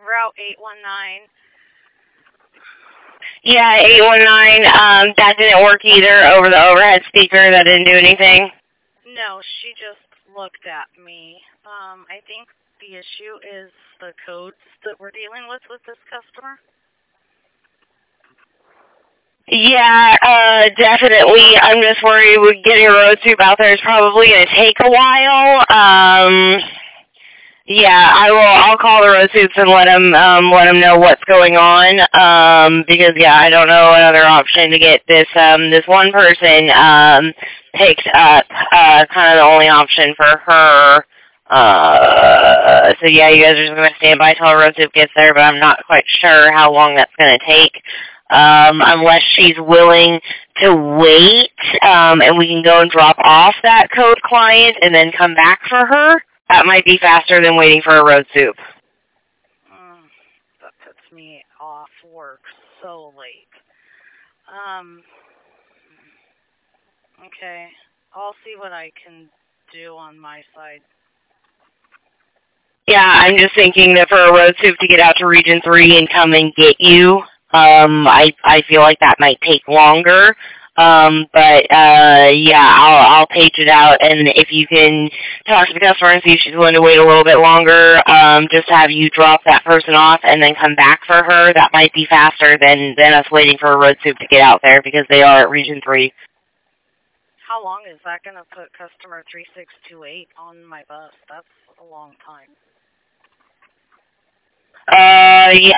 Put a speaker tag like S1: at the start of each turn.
S1: Route 819.
S2: Yeah, 819. That didn't work either over the overhead speaker. That didn't do anything.
S1: No, she just looked at me. I think the issue is the codes that we're dealing with this customer.
S2: Yeah, definitely. I'm just worried with getting a road soup out there is probably going to take a while. Yeah, I'll call the road soups and let them know what's going on. Because yeah, I don't know another option to get this one person picked up. Kind of the only option for her. So yeah, you guys are just gonna stand by till a road soup gets there, but I'm not quite sure how long that's gonna take. Unless she's willing to wait, and we can go and drop off that code client and then come back for her. That might be faster than waiting for a road soup.
S1: That puts me off work so late. Okay. I'll see what I can do on my side.
S2: Yeah, I'm just thinking that for a road soup to get out to Region 3 and come and get you, I feel like that might take longer. Yeah, I'll page it out, and if you can talk to the customer and see if she's willing to wait a little bit longer, just have you drop that person off and then come back for her. That might be faster than us waiting for a road soup to get out there because they are at Region 3.
S1: How long is that going to put customer 3628 on my bus? That's a long time.
S2: Yeah,